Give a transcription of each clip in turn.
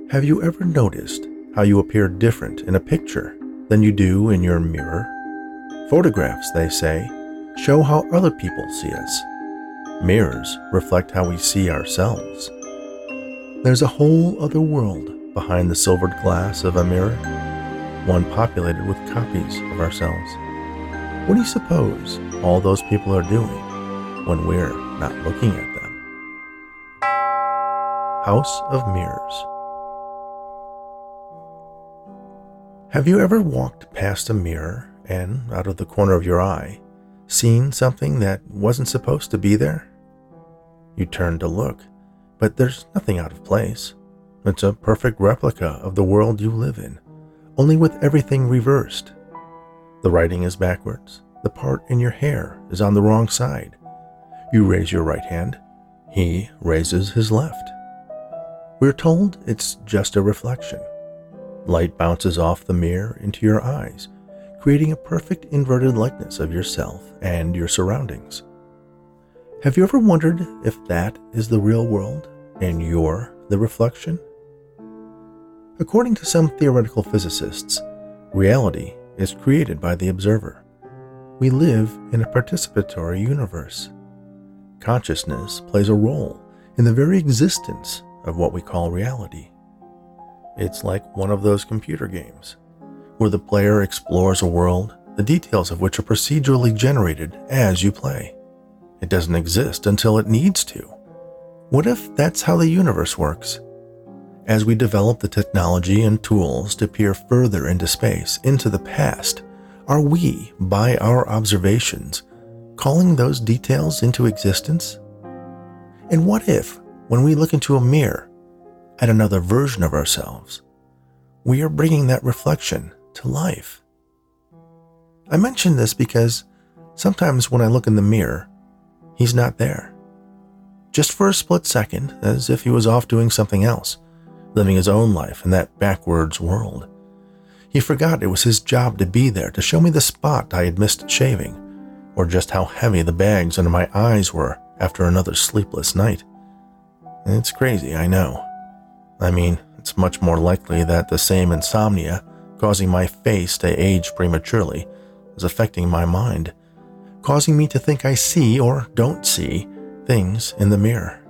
Have you ever noticed how you appear different in a picture than you do in your mirror? Photographs, they say, show how other people see us. Mirrors reflect how we see ourselves. There's a whole other world behind the silvered glass of a mirror, one populated with copies of ourselves. What do you suppose all those people are doing when we're not looking at them? House of Mirrors. Have you ever walked past a mirror and, out of the corner of your eye, seen something that wasn't supposed to be there? You turn to look, but there's nothing out of place. It's a perfect replica of the world you live in, only with everything reversed. The writing is backwards. The part in your hair is on the wrong side. You raise your right hand. He raises his left. We're told it's just a reflection. Light bounces off the mirror into your eyes, creating a perfect inverted likeness of yourself and your surroundings. Have you ever wondered if that is the real world and you're the reflection? According to some theoretical physicists, reality is created by the observer. We live in a participatory universe. Consciousness plays a role in the very existence of what we call reality. It's like one of those computer games, where the player explores a world, the details of which are procedurally generated as you play. It doesn't exist until it needs to. What if that's how the universe works? As we develop the technology and tools to peer further into space, into the past, are we, by our observations, calling those details into existence? And what if, when we look into a mirror, at another version of ourselves, we are bringing that reflection to life? I mention this because sometimes when I look in the mirror, he's not there. Just for a split second, as if he was off doing something else, living his own life in that backwards world. He forgot it was his job to be there to show me the spot I had missed shaving, or just how heavy the bags under my eyes were after another sleepless night. It's crazy, I know. I mean, it's much more likely that the same insomnia causing my face to age prematurely is affecting my mind, causing me to think I see or don't see things in the mirror.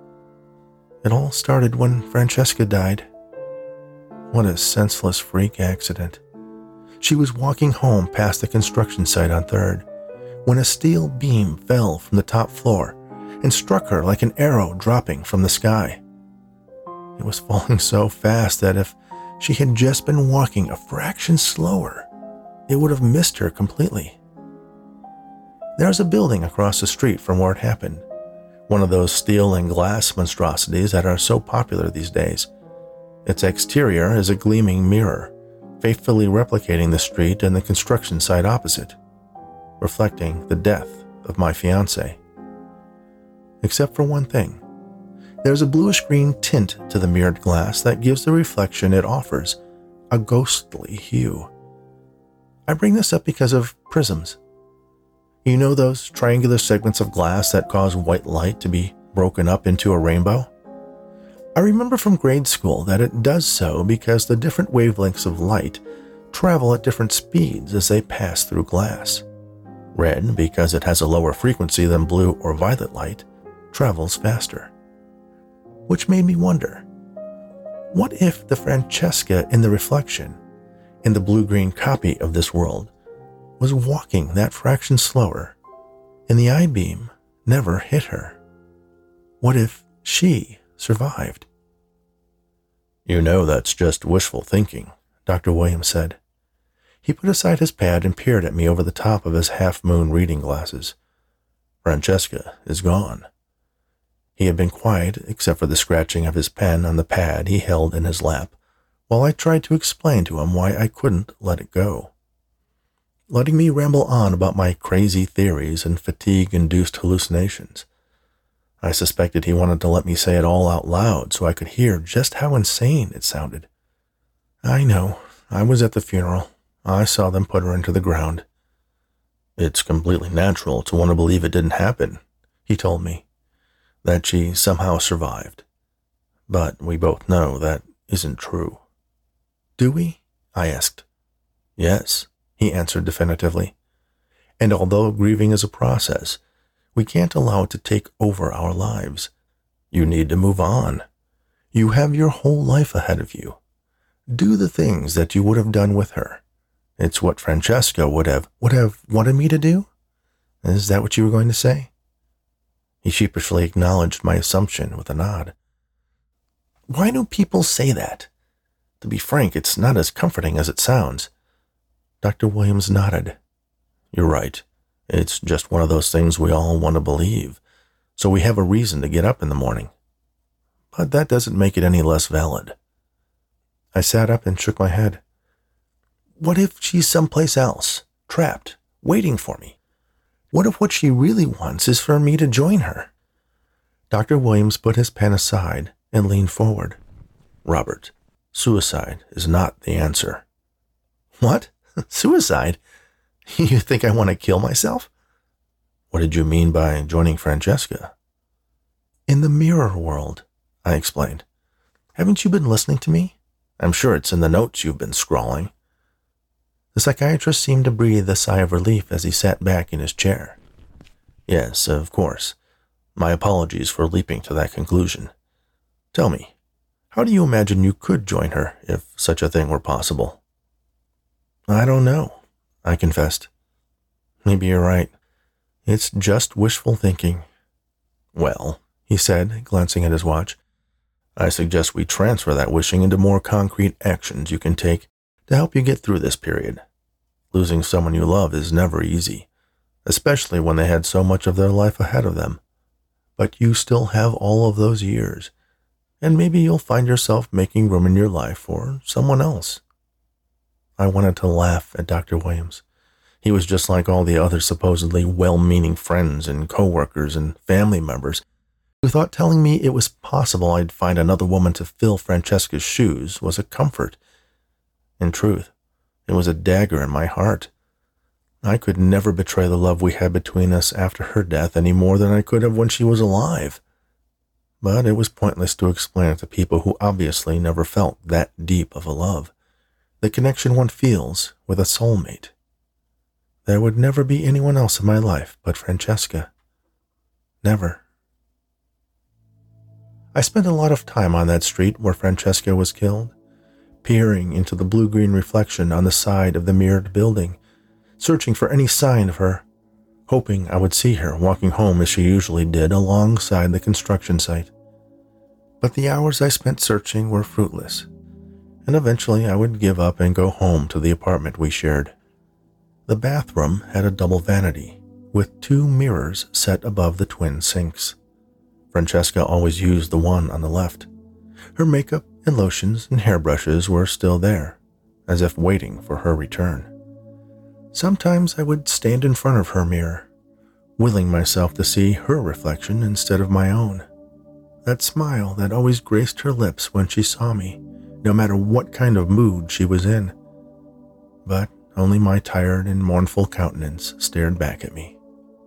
It all started when Francesca died. What a senseless freak accident. She was walking home past the construction site on 3rd when a steel beam fell from the top floor and struck her like an arrow dropping from the sky. It was falling so fast that if she had just been walking a fraction slower, it would have missed her completely. There's a building across the street from where it happened, one of those steel and glass monstrosities that are so popular these days. Its exterior is a gleaming mirror, faithfully replicating the street and the construction site opposite, reflecting the death of my fiancé. Except for one thing. There's a bluish-green tint to the mirrored glass that gives the reflection it offers a ghostly hue. I bring this up because of prisms. You know those triangular segments of glass that cause white light to be broken up into a rainbow? I remember from grade school that it does so because the different wavelengths of light travel at different speeds as they pass through glass. Red, because it has a lower frequency than blue or violet light, travels faster. Which made me wonder, what if the Francesca in the reflection, in the blue-green copy of this world, was walking that fraction slower, and the I-beam never hit her? What if she survived? You know that's just wishful thinking, Dr. Williams said. He put aside his pad and peered at me over the top of his half-moon reading glasses. Francesca is gone. He had been quiet except for the scratching of his pen on the pad he held in his lap, while I tried to explain to him why I couldn't let it go. Letting me ramble on about my crazy theories and fatigue-induced hallucinations. I suspected he wanted to let me say it all out loud so I could hear just how insane it sounded. I know. I was at the funeral. I saw them put her into the ground. It's completely natural to want to believe it didn't happen, he told me, that she somehow survived. But we both know that isn't true. Do we? I asked. Yes, he answered definitively. And although grieving is a process, we can't allow it to take over our lives. You need to move on. You have your whole life ahead of you. Do the things that you would have done with her. It's what Francesca would have wanted me to do? Is that what you were going to say? He sheepishly acknowledged my assumption with a nod. Why do people say that? To be frank, it's not as comforting as it sounds. Dr. Williams nodded. You're right. It's just one of those things we all want to believe, so we have a reason to get up in the morning. But that doesn't make it any less valid. I sat up and shook my head. What if she's someplace else, trapped, waiting for me? What if what she really wants is for me to join her? Dr. Williams put his pen aside and leaned forward. Robert, suicide is not the answer. What? Suicide? You think I want to kill myself? What did you mean by joining Francesca? In the mirror world, I explained. Haven't you been listening to me? I'm sure it's in the notes you've been scrawling. The psychiatrist seemed to breathe a sigh of relief as he sat back in his chair. Yes, of course. My apologies for leaping to that conclusion. Tell me, how do you imagine you could join her if such a thing were possible? I don't know, I confessed. Maybe you're right. It's just wishful thinking. Well, he said, glancing at his watch, I suggest we transfer that wishing into more concrete actions you can take to help you get through this period. Losing someone you love is never easy, especially when they had so much of their life ahead of them. But you still have all of those years, and maybe you'll find yourself making room in your life for someone else. I wanted to laugh at Dr. Williams. He was just like all the other supposedly well-meaning friends and co-workers and family members who thought telling me it was possible I'd find another woman to fill Francesca's shoes was a comfort. In truth, it was a dagger in my heart. I could never betray the love we had between us after her death any more than I could have when she was alive. But it was pointless to explain it to people who obviously never felt that deep of a love, the connection one feels with a soulmate. There would never be anyone else in my life but Francesca. Never. I spent a lot of time on that street where Francesca was killed, peering into the blue-green reflection on the side of the mirrored building, searching for any sign of her, hoping I would see her walking home as she usually did alongside the construction site. But the hours I spent searching were fruitless, and eventually I would give up and go home to the apartment we shared. The bathroom had a double vanity, with 2 mirrors set above the twin sinks. Francesca always used the one on the left. Her makeup and lotions and hairbrushes were still there, as if waiting for her return. Sometimes I would stand in front of her mirror, willing myself to see her reflection instead of my own. That smile that always graced her lips when she saw me, no matter what kind of mood she was in. But only my tired and mournful countenance stared back at me.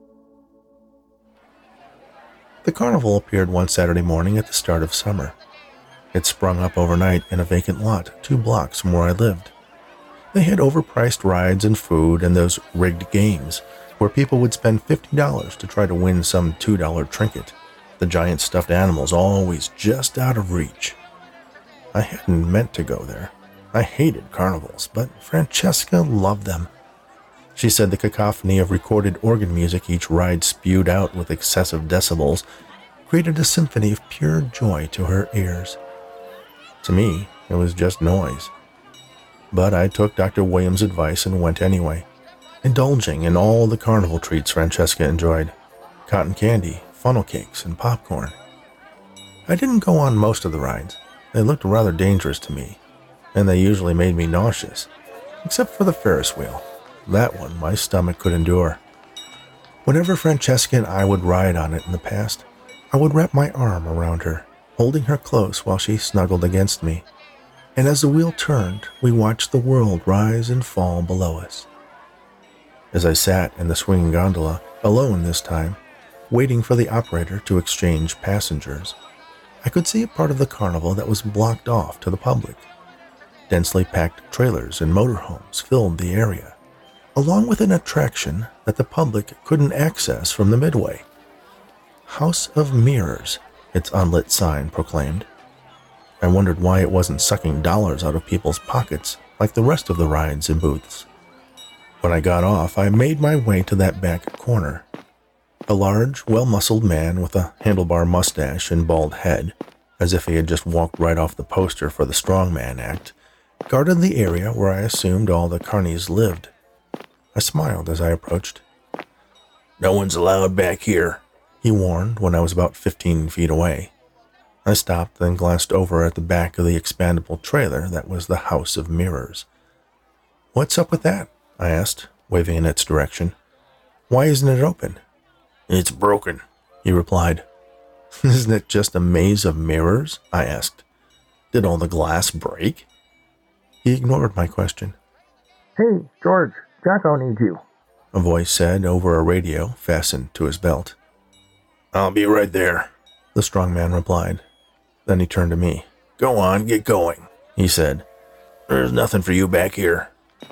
The carnival appeared one Saturday morning at the start of summer. It sprung up overnight in a vacant lot 2 blocks from where I lived. They had overpriced rides and food and those rigged games where people would spend $50 to try to win some $2 trinket, the giant stuffed animals always just out of reach. I hadn't meant to go there. I hated carnivals, but Francesca loved them. She said the cacophony of recorded organ music each ride spewed out with excessive decibels created a symphony of pure joy to her ears. To me, it was just noise. But I took Dr. Williams' advice and went anyway, indulging in all the carnival treats Francesca enjoyed: cotton candy, funnel cakes, and popcorn. I didn't go on most of the rides. They looked rather dangerous to me, and they usually made me nauseous, except for the Ferris wheel. That one my stomach could endure. Whenever Francesca and I would ride on it in the past, I would wrap my arm around her, holding her close while she snuggled against me. And as the wheel turned, we watched the world rise and fall below us. As I sat in the swinging gondola, alone this time, waiting for the operator to exchange passengers, I could see a part of the carnival that was blocked off to the public. Densely packed trailers and motorhomes filled the area, along with an attraction that the public couldn't access from the midway. House of Mirrors, its unlit sign proclaimed. I wondered why it wasn't sucking dollars out of people's pockets like the rest of the rides and booths. When I got off, I made my way to that back corner. A large, well-muscled man with a handlebar mustache and bald head, as if he had just walked right off the poster for the Strongman Act, guarded the area where I assumed all the carnies lived. I smiled as I approached. "No one's allowed back here," he warned when I was about 15 feet away. I stopped, then glanced over at the back of the expandable trailer that was the House of Mirrors. "What's up with that?" I asked, waving in its direction. "Why isn't it open?" "It's broken," he replied. "Isn't it just a maze of mirrors?" I asked. "Did all the glass break?" He ignored my question. "Hey, George, Jacko needs you," a voice said over a radio fastened to his belt. "I'll be right there," the strong man replied. Then he turned to me. "Go on, get going," he said. "There's nothing for you back here."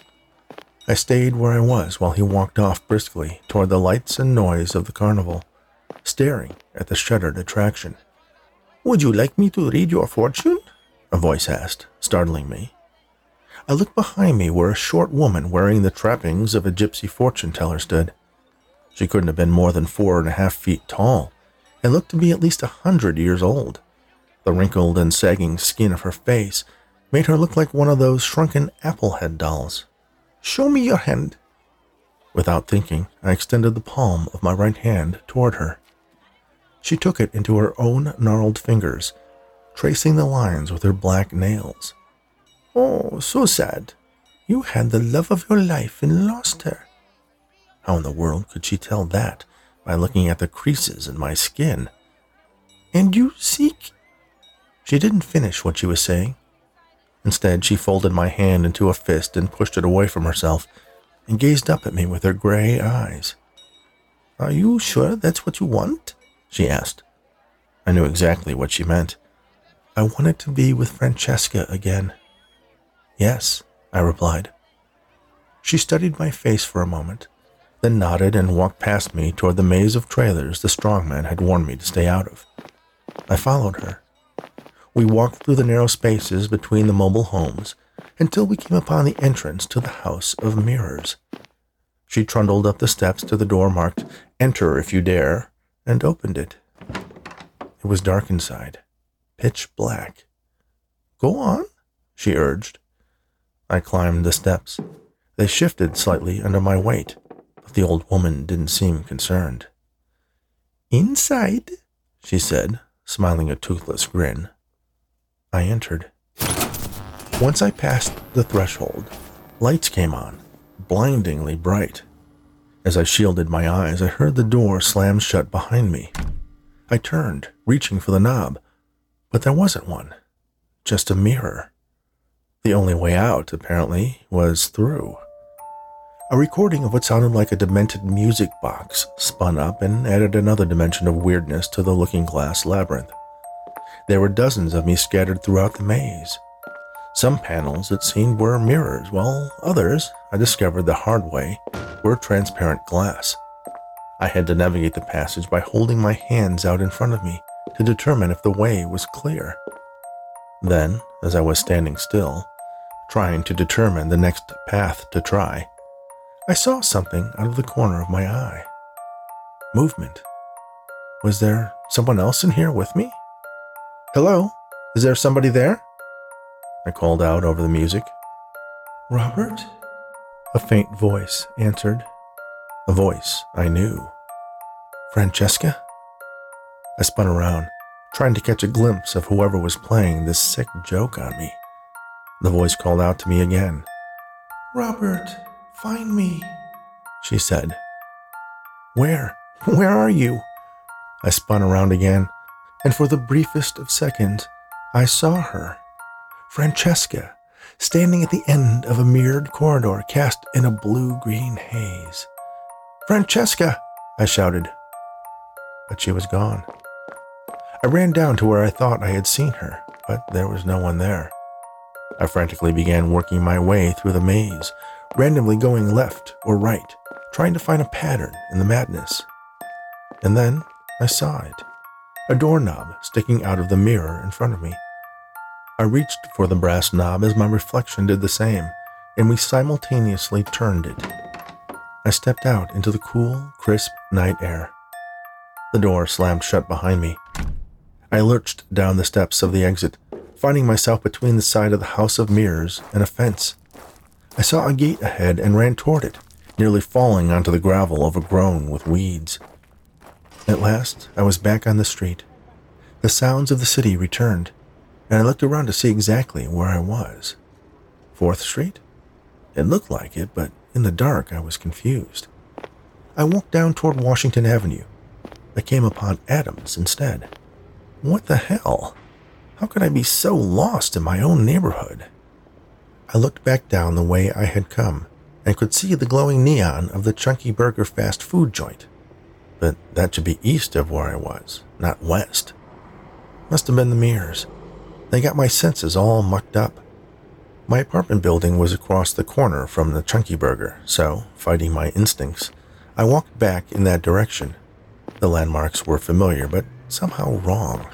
I stayed where I was while he walked off briskly toward the lights and noise of the carnival, staring at the shuttered attraction. "Would you like me to read your fortune?" a voice asked, startling me. I looked behind me where a short woman wearing the trappings of a gypsy fortune teller stood. She couldn't have been more than 4.5 feet tall and looked to be at least 100 years old. The wrinkled and sagging skin of her face made her look like one of those shrunken applehead dolls. "Show me your hand." Without thinking, I extended the palm of my right hand toward her. She took it into her own gnarled fingers, tracing the lines with her black nails. "Oh, so sad. You had the love of your life and lost her." How in the world could she tell that by looking at the creases in my skin? "And you seek—" She didn't finish what she was saying. Instead, she folded my hand into a fist and pushed it away from herself and gazed up at me with her gray eyes. "Are you sure that's what you want?" she asked. I knew exactly what she meant. I wanted to be with Francesca again. "Yes," I replied. She studied my face for a moment, then nodded and walked past me toward the maze of trailers the strongman had warned me to stay out of. I followed her. We walked through the narrow spaces between the mobile homes until we came upon the entrance to the House of Mirrors. She trundled up the steps to the door marked, "Enter if you dare," and opened it. It was dark inside, pitch black. "Go on," she urged. I climbed the steps. They shifted slightly under my weight, but the old woman didn't seem concerned. "Inside," she said, smiling a toothless grin. I entered. Once I passed the threshold, lights came on, blindingly bright. As I shielded my eyes, I heard the door slam shut behind me. I turned, reaching for the knob, but there wasn't one, just a mirror. The only way out, apparently, was through. A recording of what sounded like a demented music box spun up and added another dimension of weirdness to the looking-glass labyrinth. There were dozens of me scattered throughout the maze. Some panels, it seemed, were mirrors, while others, I discovered the hard way, were transparent glass. I had to navigate the passage by holding my hands out in front of me to determine if the way was clear. Then, as I was standing still, trying to determine the next path to try, I saw something out of the corner of my eye. Movement. Was there someone else in here with me? "Hello? Is there somebody there?" I called out over the music. "Robert?" A faint voice answered. A voice I knew. "Francesca?" I spun around, trying to catch a glimpse of whoever was playing this sick joke on me. The voice called out to me again. "Robert, find me," she said. Where? Where are you?" I spun around again, and for the briefest of seconds, I saw her, Francesca, standing at the end of a mirrored corridor cast in a blue-green haze. "Francesca!" I shouted. But she was gone. I ran down to where I thought I had seen her, but there was no one there. I frantically began working my way through the maze, randomly going left or right, trying to find a pattern in the madness. And then I saw it, a doorknob sticking out of the mirror in front of me. I reached for the brass knob as my reflection did the same, and we simultaneously turned it. I stepped out into the cool, crisp night air. The door slammed shut behind me. I lurched down the steps of the exit, finding myself between the side of the house of mirrors and a fence. I saw a gate ahead and ran toward it, nearly falling onto the gravel overgrown with weeds. At last, I was back on the street. The sounds of the city returned, and I looked around to see exactly where I was. 4th Street? It looked like it, but in the dark I was confused. I walked down toward Washington Avenue. I came upon Adams instead. What the hell? How could I be so lost in my own neighborhood? I looked back down the way I had come and could see the glowing neon of the Chunky Burger fast food joint. But that should be east of where I was, not west. Must have been the mirrors. They got my senses all mucked up. My apartment building was across the corner from the Chunky Burger, so, fighting my instincts, I walked back in that direction. The landmarks were familiar, but somehow wrong.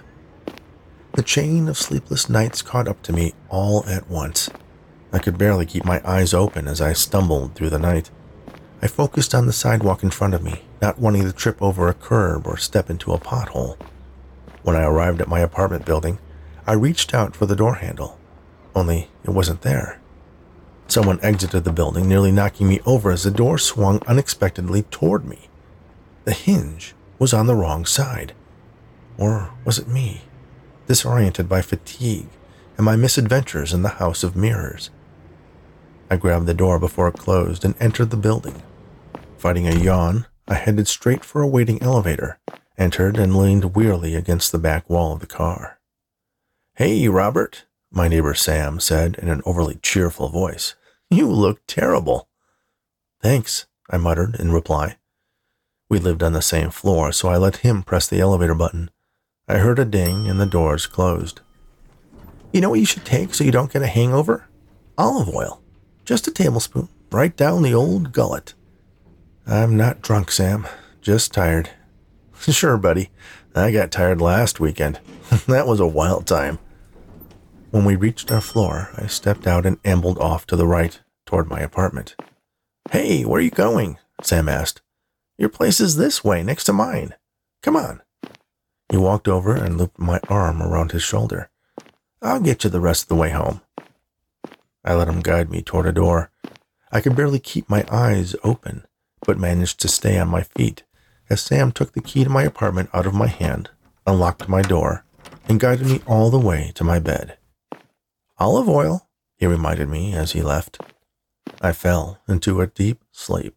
The chain of sleepless nights caught up to me all at once. I could barely keep my eyes open as I stumbled through the night. I focused on the sidewalk in front of me, not wanting to trip over a curb or step into a pothole. When I arrived at my apartment building, I reached out for the door handle, only it wasn't there. Someone exited the building, nearly knocking me over as the door swung unexpectedly toward me. The hinge was on the wrong side. Or was it me, disoriented by fatigue and my misadventures in the House of Mirrors? I grabbed the door before it closed and entered the building. Fighting a yawn, I headed straight for a waiting elevator, entered and leaned wearily against the back wall of the car. "Hey, Robert," my neighbor Sam said in an overly cheerful voice. "You look terrible." "Thanks," I muttered in reply. We lived on the same floor, so I let him press the elevator button. I heard a ding and the doors closed. "You know what you should take so you don't get a hangover? Olive oil. Just a tablespoon, right down the old gullet." "I'm not drunk, Sam. Just tired." "Sure, buddy. I got tired last weekend. That was a wild time." When we reached our floor, I stepped out and ambled off to the right toward my apartment. "Hey, where are you going?" Sam asked. "Your place is this way, next to mine. Come on." He walked over and looped my arm around his shoulder. "I'll get you the rest of the way home." I let him guide me toward a door. I could barely keep my eyes open, but managed to stay on my feet as Sam took the key to my apartment out of my hand, unlocked my door, and guided me all the way to my bed. "Olive oil," he reminded me as he left. I fell into a deep sleep.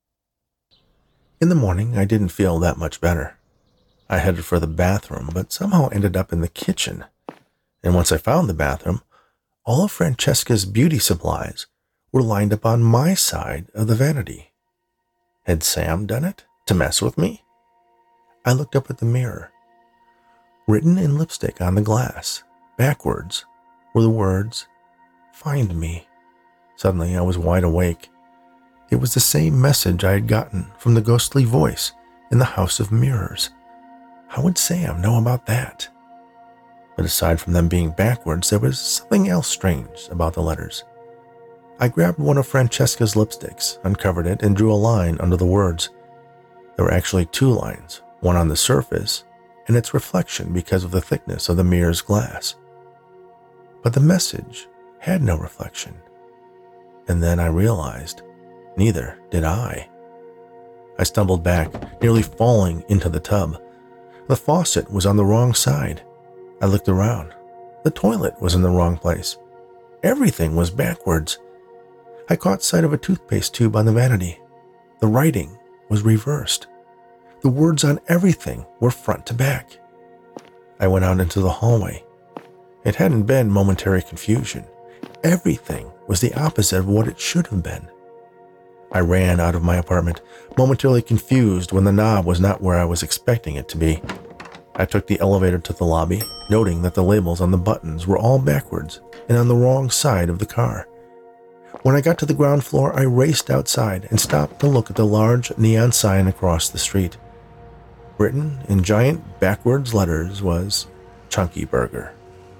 In the morning, I didn't feel that much better. I headed for the bathroom, but somehow ended up in the kitchen. And once I found the bathroom, all of Francesca's beauty supplies were lined up on my side of the vanity. Had Sam done it to mess with me? I looked up at the mirror. Written in lipstick on the glass, backwards, were the words, "Find me." Suddenly, I was wide awake. It was the same message I had gotten from the ghostly voice in the House of Mirrors. How would Sam know about that? But aside from them being backwards, there was something else strange about the letters. I grabbed one of Francesca's lipsticks, uncovered it, and drew a line under the words. There were actually two lines, one on the surface and its reflection because of the thickness of the mirror's glass. But the message had no reflection. And then I realized neither did I. I stumbled back, nearly falling into the tub. The faucet was on the wrong side. I looked around. The toilet was in the wrong place. Everything was backwards. I caught sight of a toothpaste tube on the vanity. The writing was reversed. The words on everything were front to back. I went out into the hallway. It hadn't been momentary confusion. Everything was the opposite of what it should have been. I ran out of my apartment, momentarily confused when the knob was not where I was expecting it to be. I took the elevator to the lobby, noting that the labels on the buttons were all backwards and on the wrong side of the car. When I got to the ground floor, I raced outside and stopped to look at the large neon sign across the street. Written in giant backwards letters was Chunky Burger.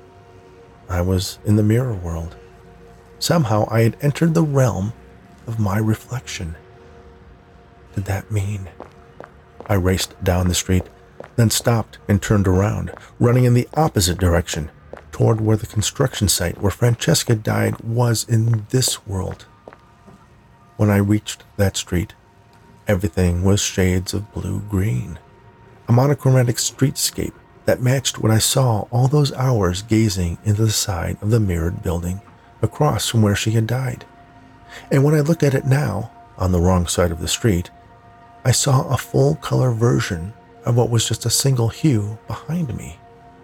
I was in the mirror world. Somehow I had entered the realm of my reflection. Did that mean? I raced down the street, then stopped and turned around, running in the opposite direction, toward where the construction site where Francesca died was in this world. When I reached that street, everything was shades of blue-green, a monochromatic streetscape that matched what I saw all those hours gazing into the side of the mirrored building across from where she had died. And when I looked at it now, on the wrong side of the street, I saw a full-color version of what was just a single hue behind me.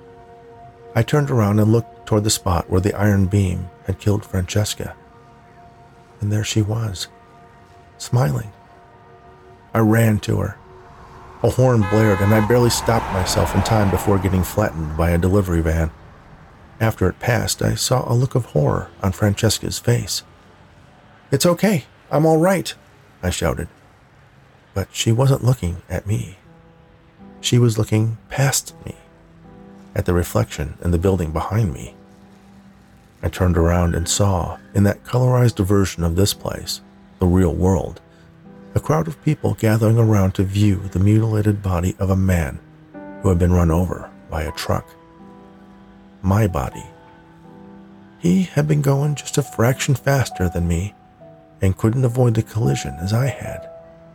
I turned around and looked toward the spot where the iron beam had killed Francesca. And there she was, smiling. I ran to her. A horn blared, and I barely stopped myself in time before getting flattened by a delivery van. After it passed, I saw a look of horror on Francesca's face. "It's okay. I'm all right," I shouted. But she wasn't looking at me. She was looking past me, at the reflection in the building behind me. I turned around and saw, in that colorized version of this place, the real world, a crowd of people gathering around to view the mutilated body of a man who had been run over by a truck. My body. He had been going just a fraction faster than me and couldn't avoid the collision as I had.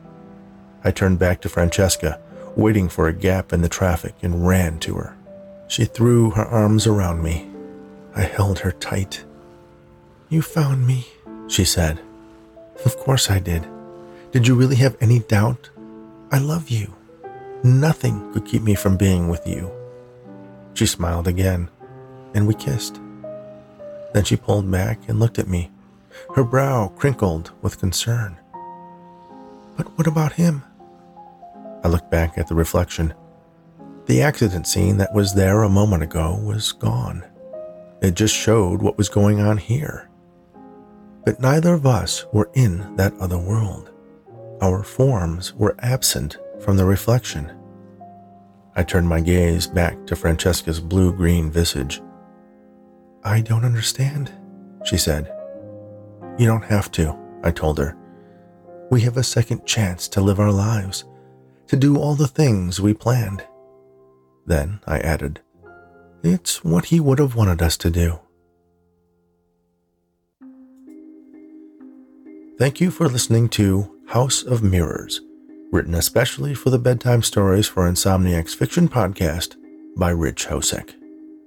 I turned back to Francesca, waiting for a gap in the traffic, and ran to her. She threw her arms around me. I held her tight. "You found me," she said. "Of course I did. Did you really have any doubt? I love you. Nothing could keep me from being with you." She smiled again, and we kissed. Then she pulled back and looked at me, her brow crinkled with concern. "But what about him?" I looked back at the reflection. The accident scene that was there a moment ago was gone. It just showed what was going on here. But neither of us were in that other world. Our forms were absent from the reflection. I turned my gaze back to Francesca's blue-green visage. "I don't understand," she said. "You don't have to," I told her. "We have a second chance to live our lives, to do all the things we planned." Then I added, "It's what he would have wanted us to do." Thank you for listening to House of Mirrors, written especially for the Bedtime Stories for Insomniacs Fiction podcast by Rich Hosek.